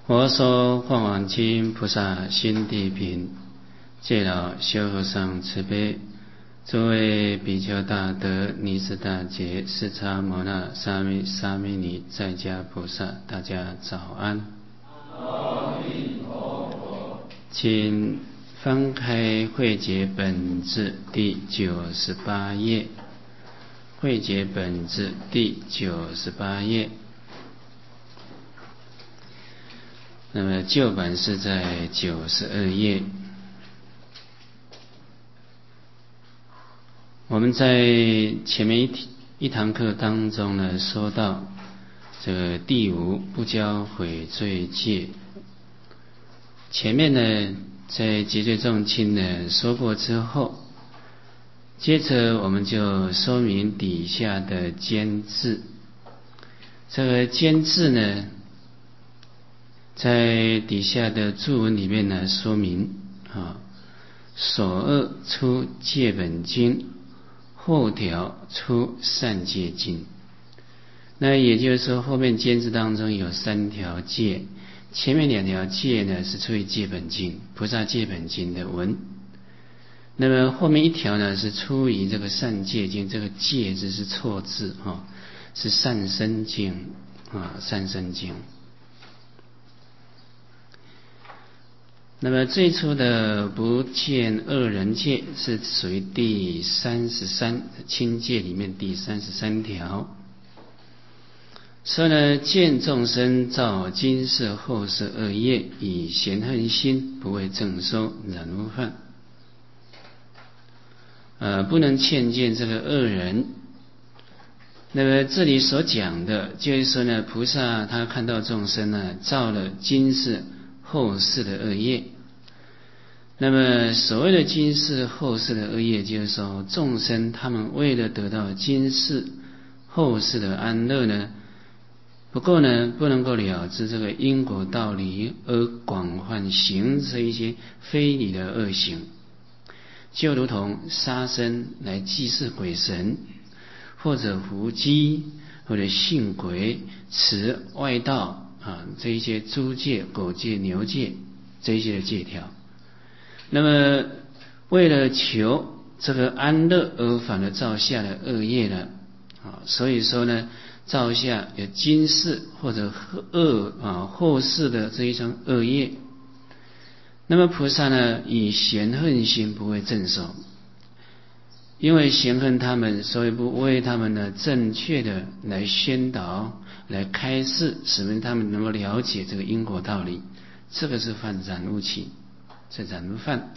佛说法王经菩萨心地品，戒老修和尚慈悲，诸位比丘大德、尼斯大杰、释迦牟那、沙弥尼在家菩萨，大家早安。 阿弥陀佛。 请翻开慧解本志第98页，慧解本志第98页。那么旧版是在92页。我们在前面一堂课当中呢，说到这个第五不教悔罪戒。前面呢，在结罪重轻呢说过之后，接着我们就说明底下的间字。这个间字呢，在底下的注文里面呢说明首二出戒本经，后条出善戒经。那也就是说，后面间字当中有3条戒，前面2条戒呢是出于戒本经，菩萨戒本经的文。那么后面1条呢是出于这个善戒经，这个戒字是错字是善生经善生经。那么最初的不见恶人戒是属于第33轻戒里面第33条，说呢，见众生造今世后世恶业，以嫌恨心不为正收，染污犯。不能劝见这个恶人。那么这里所讲的就是说呢，菩萨他看到众生呢造了今世后世的恶业。那么所谓的今世后世的恶业，就是说众生他们为了得到今世后世的安乐呢，不过呢不能够了知这个因果道理，而广泛行这一些非礼的恶行，就如同杀生来祭祀鬼神，或者伏击，或者信鬼、持外道这一些猪戒、狗戒、牛戒这一些的戒条。那么为了求这个安乐而反而造下了恶业呢所以说呢，造下有今世或者后世的这一种恶业。那么菩萨呢，以嫌恨心不为正受，因为嫌恨他们，所以不为他们呢正确的来宣导、来开示，使他们能够了解这个因果道理。这个是犯染污起，是染污犯。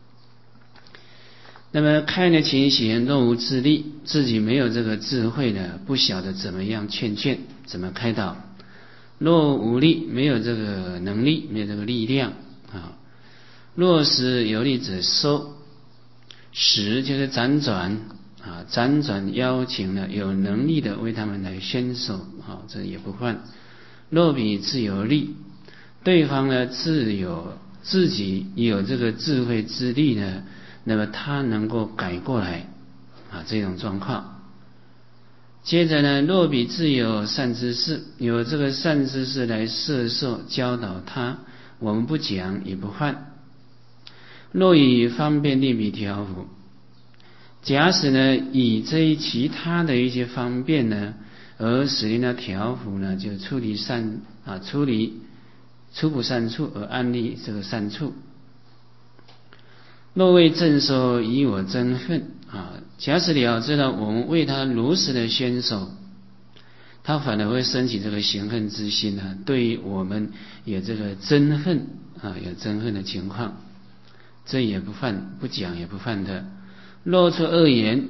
那么开了情形，若无自力，自己没有这个智慧呢，不晓得怎么样劝，怎么开导。若无力，没有这个能力，没有这个力量若是有力者收，使就是辗转邀请呢有能力的为他们来宣授这也不犯。若比自有力，对方呢自己有这个智慧之力呢，那么他能够改过来这种状况。接着呢，若比自有善知识，有这个善知识来摄受教导他，我们不讲也不犯。若以方便令彼调伏，假使呢以这其他的一些方便呢，而使令他调伏呢，就出离初不善处而安立这个善处。若为正受，以我憎恨假使了知道我们为他如实的宣授，他反而会升起这个嫌恨之心对于我们有这个憎恨有憎恨的情况，这也不犯，不讲也不犯的。若出恶言，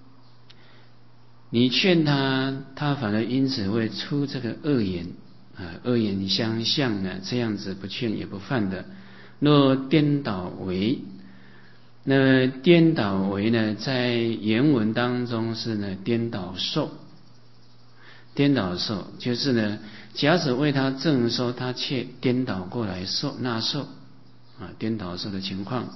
你劝他，他反而因此会出这个恶言恶言相向呢，这样子不劝也不犯的。若颠倒为，那颠倒为呢，在原文当中是呢颠倒受。颠倒受就是呢，假使为他正收，他却颠倒过来纳受颠倒受的情况。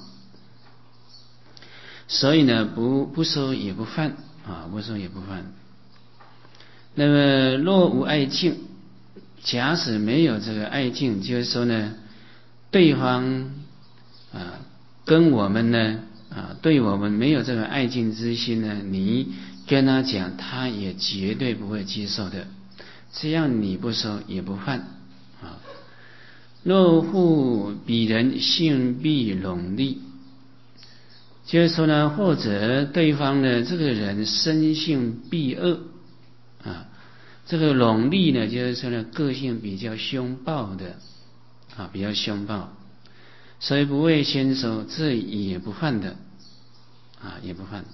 所以呢，不收也不犯不收也不犯。那么若无爱敬， 假使没有这个爱敬，就是说呢，对方跟我们呢对我们没有这个爱敬之心呢，你跟他讲，他也绝对不会接受的。这样你不说也不犯若复彼人性必拢利，就是说呢，或者对方呢这个人生性必恶这个拢利呢，就是说呢个性比较凶暴的比较凶暴，所以不为先收，这也不犯的也不犯。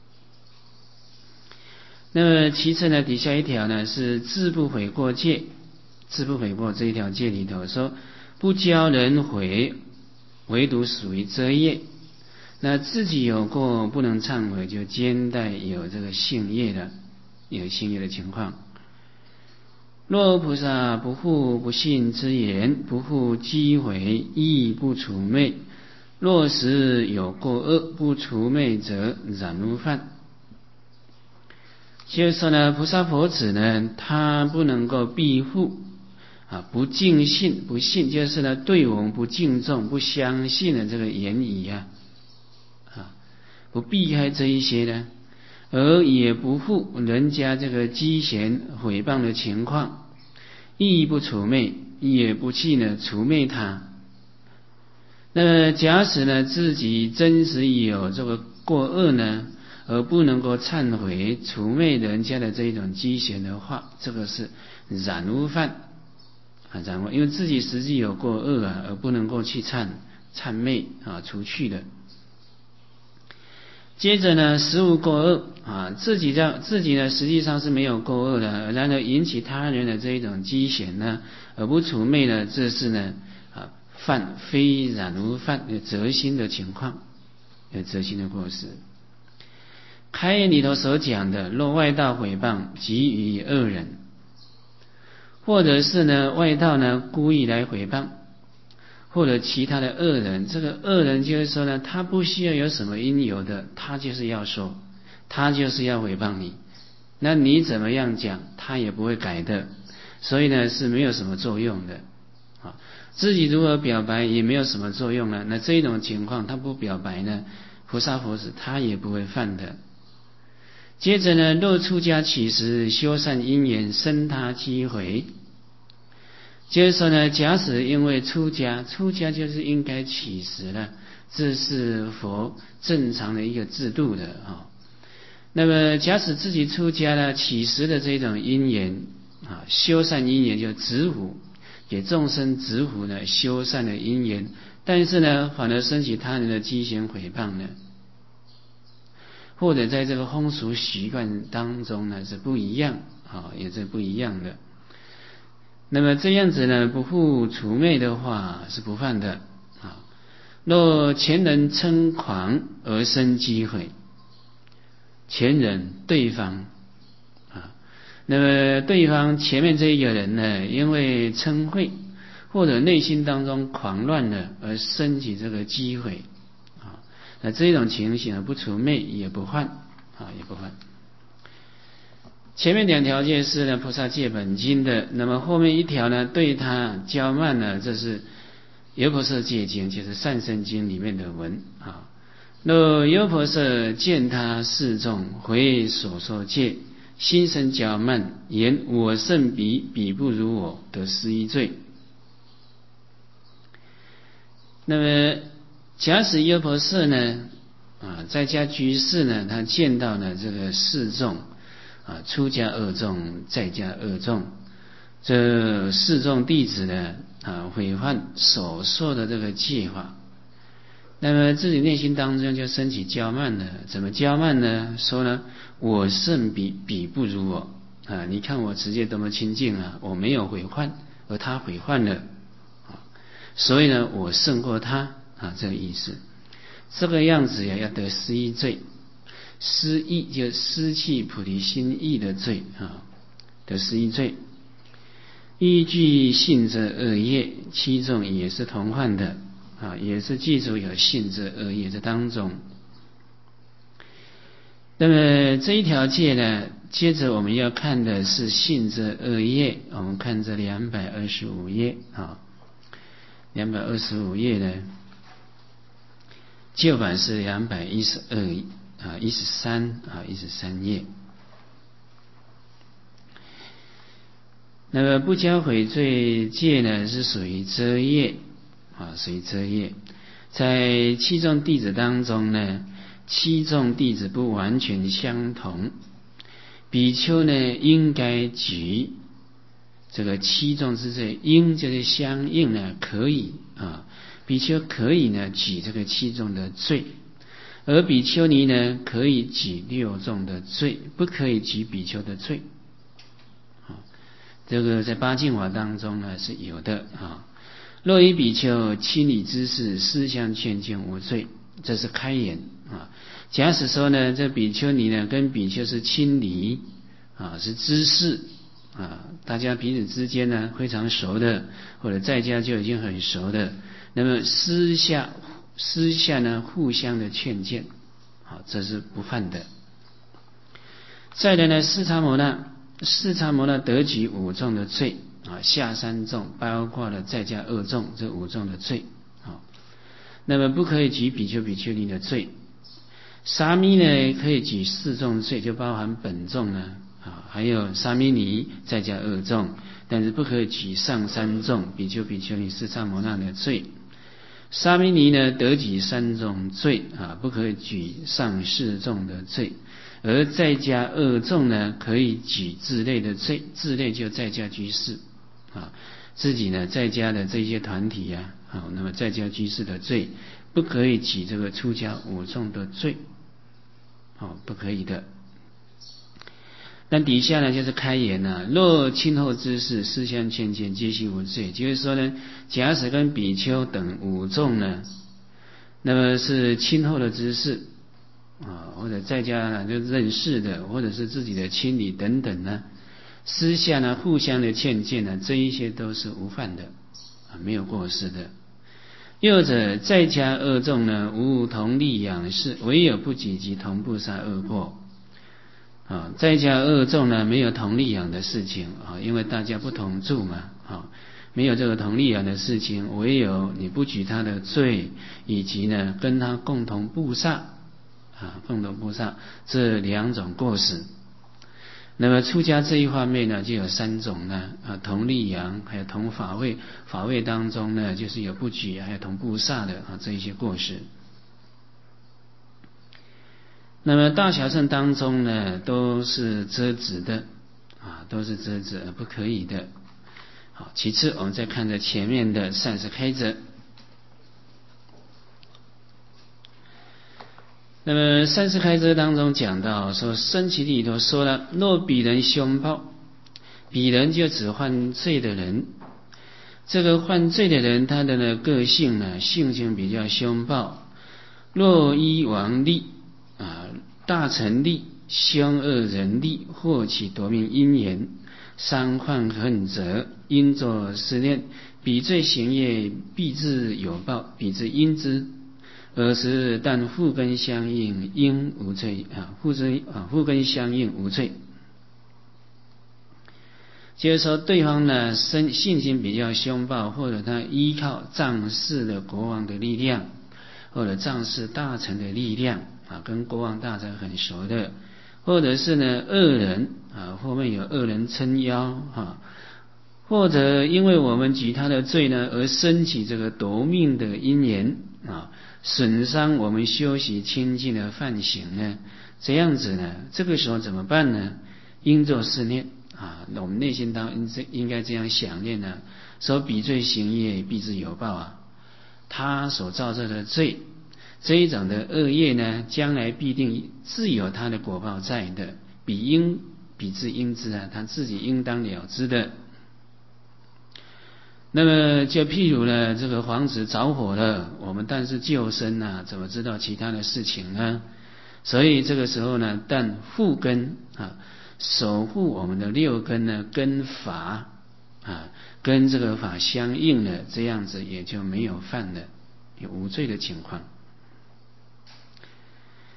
那么其次呢，底下一条呢是自不悔过戒，自不悔过这一条戒里头说，不教人悔，唯独属于遮业。那自己有过不能忏悔，就兼带有这个性业的，有性业的情况。若菩萨不护不信之言，不护积毁，亦不除昧。若实有过恶，不除昧者，染污犯。就是说呢，菩萨佛子呢，他不能够庇护不敬信，不信就是呢，对我们不敬重、不相信的这个言语不避开这一些呢，而也不护人家这个讥嫌毁谤的情况，亦不除昧，也不去呢除昧他。那么假使呢自己真实有这个过恶呢，而不能够忏悔除昧人家的这一种讥嫌的话，这个是染污犯染污，因为自己实际有过恶而不能够去忏昧除去的。接着呢，实无过恶自己呢实际上是没有过恶的，然而引起他人的这一种讥嫌呢，而不除昧呢，这是呢犯非染污犯有责心的情况，有责心的过失。开言里头所讲的，若外道毁谤，即于恶人，或者是呢外道呢故意来毁谤，或者其他的恶人，这个恶人就是说呢，他不需要有什么因由的，他就是要说，他就是要诽谤你，那你怎么样讲，他也不会改的，所以呢是没有什么作用的自己如何表白也没有什么作用了。那这一种情况，他不表白呢，菩萨佛子他也不会犯的。接着呢，若出家起时修善因缘，生他机会。就是说呢，假使因为出家就是应该起时了，这是佛正常的一个制度的那么假使自己出家了，起时的这种因缘修善因缘就直呼给众生直呼呢修善的因缘，但是呢反而升起他人的讥嫌毁谤呢，或者在这个风俗习惯当中呢是不一样也是不一样的。那么这样子呢，不护除昧的话是不犯的若前人称狂而生机会，前人对方那么对方前面这一个人呢，因为嗔恚或者内心当中狂乱了而生起这个机会那这种情形不除昧也不犯也不犯。前面两条戒是呢菩萨戒本经的，那么后面一条呢对他骄慢呢，这是优婆塞戒经，就是善生经里面的文若优婆塞见他示众回所说戒，心生骄慢，言我胜彼，彼不如我，得11罪。那么假使优婆塞呢在家居士呢，他见到呢这个示众出家二众，在家二众，这示众弟子呢毁犯所说的这个戒法，那么自己内心当中就升起骄慢了。怎么骄慢呢？说呢我胜彼，彼不如我你看我持戒多么清净我没有毁犯，而他毁犯了所以呢我胜过他这个意思。这个样子要得11罪，失意就失去菩提心意的罪得11罪。依据信这恶业，七众也是同犯的也是记住有信这恶业这当中。那么这一条戒呢接着我们要看的是信这2页，我们看这225页啊，225页呢，旧版是213页。那么不交悔罪戒呢，是属于遮业啊，属于遮业。在七众弟子当中呢，七众弟子不完全相同，比丘呢应该举这个七众之罪，应就是相应呢可以啊，比丘可以呢举这个七众的罪，而比丘尼呢可以举6众的罪，不可以举比丘的罪。这个在八敬法当中呢是有的啊。若以比丘亲理之事，思相劝谏无罪，这是开言啊。假使说呢，这比丘尼呢跟比丘是亲理啊，是知事啊，大家彼此之间呢非常熟的，或者在家就已经很熟的，那么私下呢互相的劝谏，好，这是不犯的。再来呢，四叉摩那得举5众的罪啊，下3众包括了在家2众，这5众的罪啊。那么不可以举比丘比丘尼的罪。沙弥呢可以举4众罪，就包含本众呢啊，还有沙弥尼在家2众，但是不可以举上3众比丘比丘尼四叉摩那的罪。沙弥尼呢得举3众罪啊，不可以举上4众的罪。而在家2众呢，可以举自类的罪，自类就在家居士啊，自己呢在家的这些团体啊，好，那么在家居士的罪，不可以举这个出家5众的罪，好，不可以的。那底下呢就是开言了，若亲后之事，思相劝谏，皆悉无罪。就是说呢，假使跟比丘等5众呢，那么是亲后的之事啊，或者在家呢就认识的，或者是自己的亲理等等呢，私下呢互相的劝谏呢，这一些都是无犯的啊，没有过失的。又者在家2众呢，无同力养事，唯有不己及同步杀恶过啊。在家2众呢，没有同力养的事情啊，因为大家不同住嘛啊，没有这个同力养的事情，唯有你不举他的罪，以及呢跟他共同布萨啊，共同布萨这2种过失。那么出家这一方面呢，就有3种呢啊，同力养，还有同法位，法位当中呢，就是有不举，还有同布萨的啊，这一些过失。那么大小乘当中呢，都是遮止的啊，都是遮止而不可以的。好，其次我们再看着前面的善事开者。那么善事开遮当中讲到说，生起里头说了，若彼人凶暴，彼人就指犯罪的人。这个犯罪的人，他的个性呢，性情比较凶暴。若依王力啊，大臣力、凶恶人力，或起夺命因缘，伤患恨者，应作思念，彼罪行业必自有报，彼之因之。而是但互根相应，应无罪啊，互根相应无罪。就是说对方呢性情比较凶暴，或者他依靠仗势的国王的力量，或者仗势大臣的力量啊，跟国王大臣很熟的，或者是呢恶人啊，后面有恶人撑腰啊，或者因为我们举他的罪呢，而升起这个夺命的因缘啊，损伤我们修习清净的梵行呢，这样子呢，这个时候怎么办呢？应作思念啊，我们内心当中应该这样想念呢，说彼罪行业必自有报啊，他所造这的罪，这一种的恶业呢，将来必定自有他的果报在的，彼之应知啊，他自己应当了知的。那么就譬如呢，这个房子着火了，我们但是救生啊，怎么知道其他的事情呢？所以这个时候呢，但护根啊，守护我们的6根呢，跟法啊，跟这个法相应了，这样子也就没有犯了，有无罪的情况。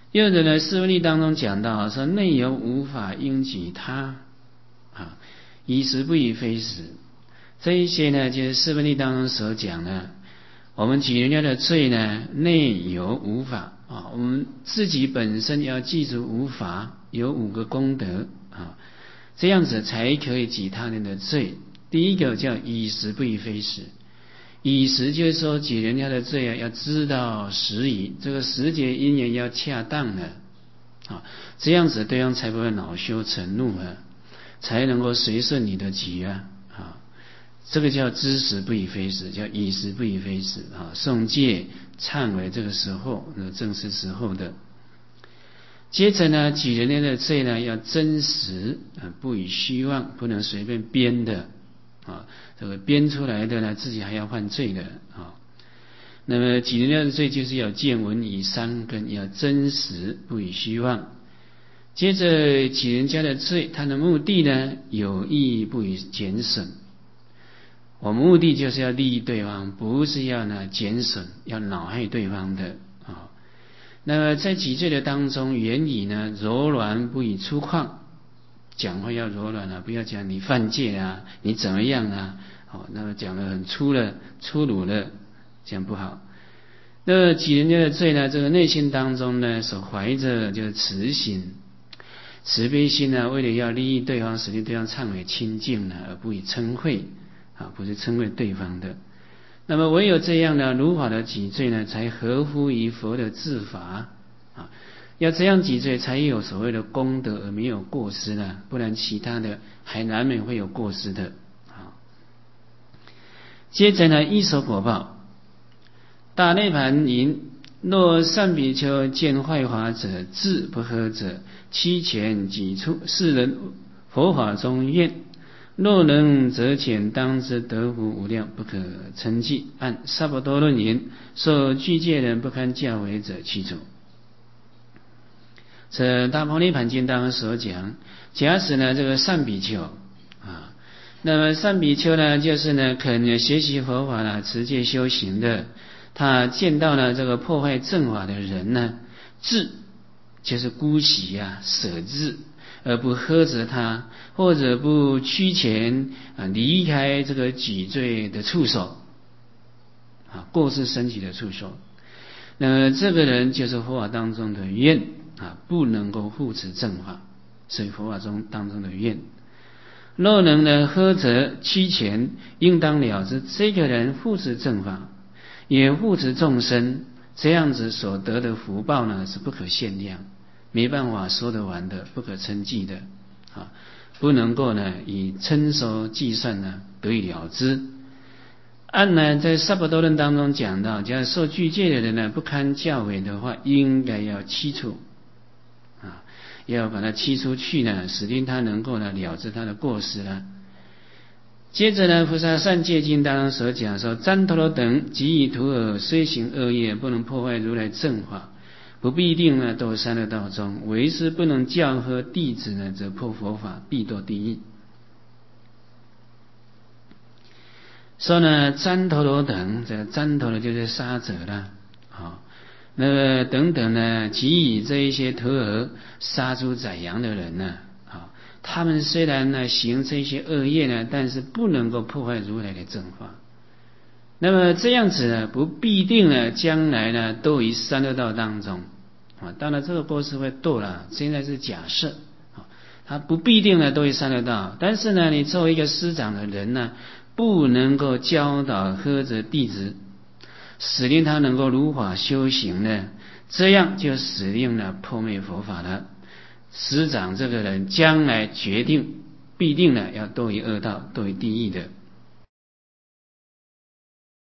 又者呢，释文例当中讲到说，内有无法应己他以时不以非时。这一些呢，就是释文例当中所讲的，我们举人家的罪呢，内有无法我们自己本身要记住无法，有5个功德这样子才可以举他人的罪。第一个叫以时不以非时，以时就是说举人家的罪要知道时宜，这个时节因缘要恰当的这样子对方才不会恼羞成怒才能够随顺你的举这个叫知时不以非时，叫以时不以非时诵戒忏悔这个时候正是时候的。接着呢，举人家的罪呢要真实不以虚妄，不能随便编的这个编出来的呢，自己还要犯罪的那么举人家的罪就是要见闻以3根，要真实不以虚妄。接着举人家的罪，它的目的呢，有益不以减损。我们目的就是要利益对方，不是要呢减损，要恼害对方的那么在举罪的当中，原以呢柔软不以粗犷，讲话要柔软不要讲你犯戒你怎么样那么讲得很粗鲁了，这样不好。那举人家的罪呢，这个内心当中呢，所怀着就是慈心、慈悲心为了要利益对方，使令对方忏悔清净而不以称讳不是称谓对方的。那么唯有这样呢，如法的举罪呢，才合乎于佛的治法要这样举罪，才有所谓的功德而没有过失不然其他的还难免会有过失的接着呢，依手果报。大内盘云：若善比丘见坏法者，智不喝者，欺前己出，是人佛法中愿。若能则浅，当知得福无量，不可称计。按萨婆多论云：受具戒人不堪教诲者七种。这大般涅盘经当中所讲，假使呢这个善比丘那么善比丘呢，就是呢肯学习佛法持戒修行的，他见到了这个破坏正法的人呢，智就是姑息舍智，而不呵责他，或者不趋前离开这个举罪的触手过失升起的触手。那么这个人就是佛法当中的愿不能够护持正法，所以佛法中当中的愿。若能呢呵责趋前，应当了知这个人护持正法，也护持众生，这样子所得的福报呢是不可限量，没办法说得完的，不可称计的不能够呢以称收计算呢得以了之。按呢在萨婆多论当中讲到，假如受具戒的人呢不堪教诲的话，应该要驱除要把它驱出去呢，使令他能够呢了知他的过失接着呢，菩萨善戒经当中所讲说，旃陀罗等即以徒儿虽行恶业，不能破坏如来正法，不必定呢堕三恶道中，唯是不能教诲弟子呢，则破佛法，必堕地狱。说呢，旃陀罗等，这旃陀罗就是杀者那么等等呢，即以这一些徒儿杀猪宰羊的人呢他们虽然呢行这些恶业呢，但是不能够破坏如来的正法。那么这样子呢，不必定呢将来呢堕于三恶道当中当然这个过失会堕了，现在是假设他不必定呢堕于三恶道，但是呢你作为一个师长的人呢，不能够教导呵责弟子，使令他能够如法修行呢，这样就使令呢破灭佛法了。师长这个人将来决定必定呢要堕于恶道，堕于地狱的。